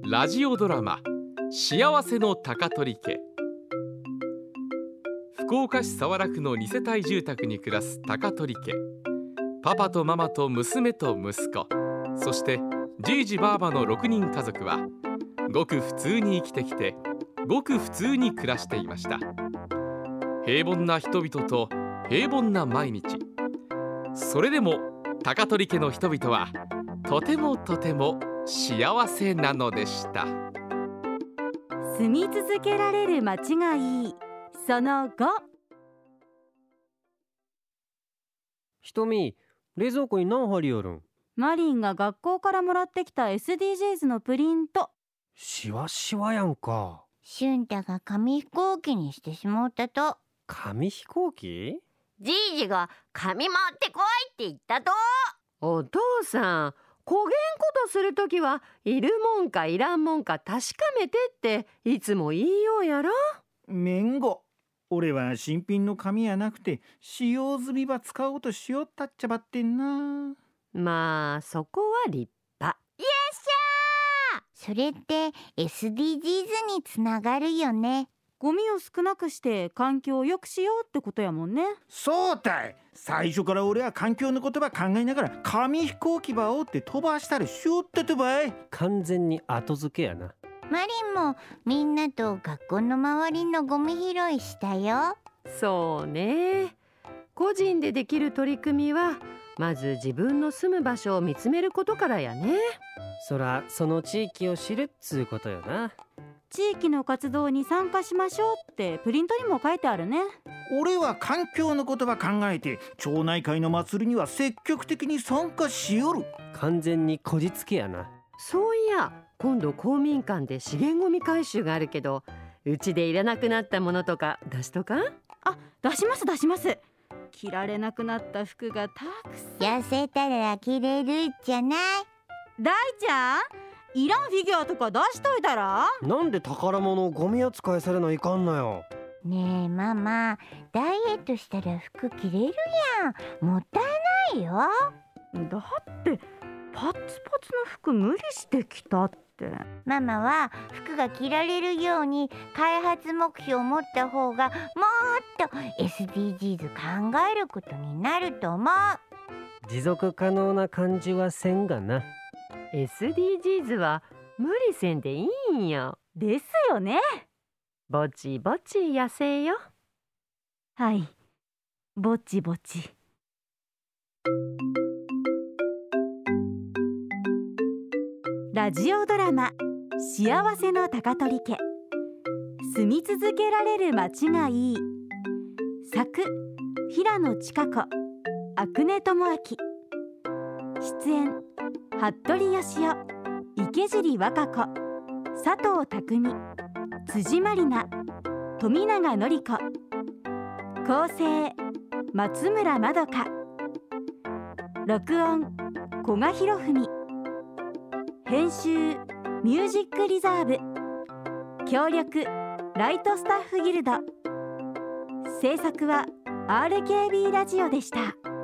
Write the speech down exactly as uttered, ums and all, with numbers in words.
ラジオドラマ幸せの高取家。福岡市早良区のに世帯住宅に暮らす高取家。パパとママと娘と息子、そしてじいじばあばのろくにん家族はごく普通に生きてきて、ごく普通に暮らしていました。平凡な人々と平凡な毎日。それでも高取家の人々はとてもとても幸せなのでした。 住み続けられる街がいい、そのご。 ひとみ、冷蔵庫に何針あるん？ マリンが学校からもらってきた エスディージーズ のプリント。 しわしわやんか。 俊太が紙飛行機にしてしもったと。 紙飛行機？ じいじが紙持ってこいって言ったと。お父さん、こげんことするときはいるもんかいらんもんか確かめてっていつも言いようやろ。 めんご、俺は新品の紙やなくて使用済みば使おうとしよったっちゃばってんな。 まあそこは立派。 よっしゃー。それって エスディージーズ につながるよね。 ゴミを少なくして環境を良くしようってことやもんね。 そうたい、最初から俺は環境のことば考えながら紙飛行機ばおって飛ばしたりしよったとばい。 完全に後付けやな。 マリンもみんなと学校の周りのゴミ拾いしたよ。 そうね、個人でできる取り組みはまず自分の住む場所を見つめることからやね。 そらその地域を知るっつうことよな。 地域の活動に参加しましょうってプリントにも書いてあるね。 俺は環境のことば考えて町内会の祭りには積極的に参加しよる。 完全にこじつけやな。 そういや今度公民館で資源ゴミ回収があるけど、うちでいらなくなったものとか出しとかん？ あ、出します出します。着られなくなった服がたくさん。 痩せたら着れるじゃない。 大ちゃん、いらんフィギュアとか出しといたら。 なんで宝物をゴミ扱いされないかんのよ。 ねえママ、ダイエットしたら服着れるやん。もったいないよ。 だってパツパツの服無理して着たって。 ママは服が着られるように開発目標を持った方がもっと エスディージーズ 考えることになると思う。 持続可能な感じはせんがな。 エスディージーズ は無理せんでいいんよ。 ですよね。 ぼちぼち痩せよ。 はい、ぼちぼち。ラジオドラマ幸せの高取家。住み続けられる街がいい。作平野千佳子、阿久根智明。出演服部芳雄、池尻和歌子、佐藤匠、辻まりな、富永典子。構成松村まどか。録音古賀博文。編集ミュージックリザーブ。協力ライトスタッフギルド。制作は アールケービー ラジオでした。